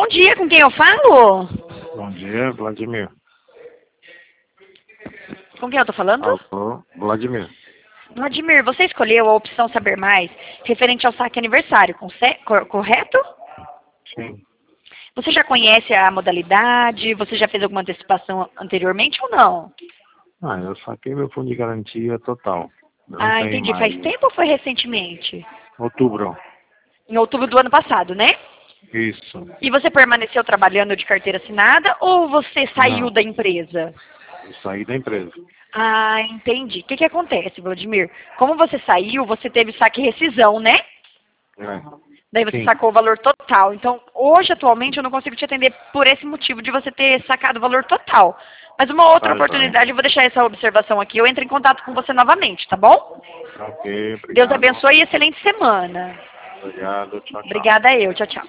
Bom dia, com quem eu falo? Bom dia, Vladimir. Com quem eu tô falando? Alô, Vladimir. Vladimir, você escolheu a opção Saber Mais referente ao saque aniversário, correto? Sim. Você já conhece a modalidade? Você já fez alguma antecipação anteriormente ou não? Eu saquei meu fundo de garantia total. Eu não Ah, tenho entendi. Faz mais. tempo ou foi recentemente? Outubro. Em outubro do ano passado, né? Isso. E você permaneceu trabalhando de carteira assinada ou você saiu Não, da empresa? eu saí da empresa. Ah, entendi. O que acontece, Vladimir? Como você saiu, você teve saque e rescisão, né? É. Daí você Sim. sacou o valor total. Então, hoje, atualmente, eu não consigo te atender por esse motivo de você ter sacado o valor total. Mas uma outra Tá, joia. oportunidade, eu vou deixar essa observação aqui, eu entro em contato com você novamente, tá bom? Ok, Deus obrigado. abençoe e excelente semana. Obrigado, tchau, tchau. Obrigada eu. Tchau, tchau.